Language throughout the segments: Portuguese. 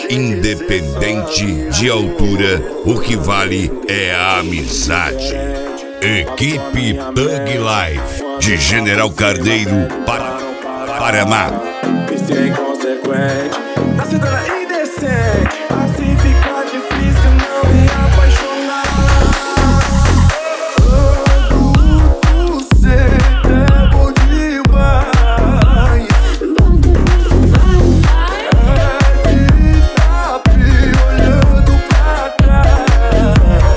Independente de altura, o que vale é a amizade. Equipe Thug Life, de General Carneiro, Paraná. Vício inconsequente, na cidade indecente, assim fica difícil não me apaixonar. Você é bom demais. Olhando pra trás.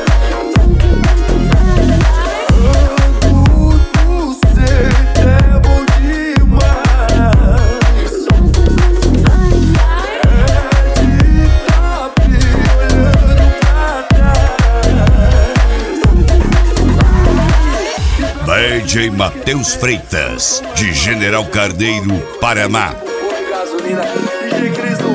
Você é bom demais. Olhando pra trás. DJ Matheus Freitas, de General Carneiro, Paraná. Foi gasolina, DJ Cris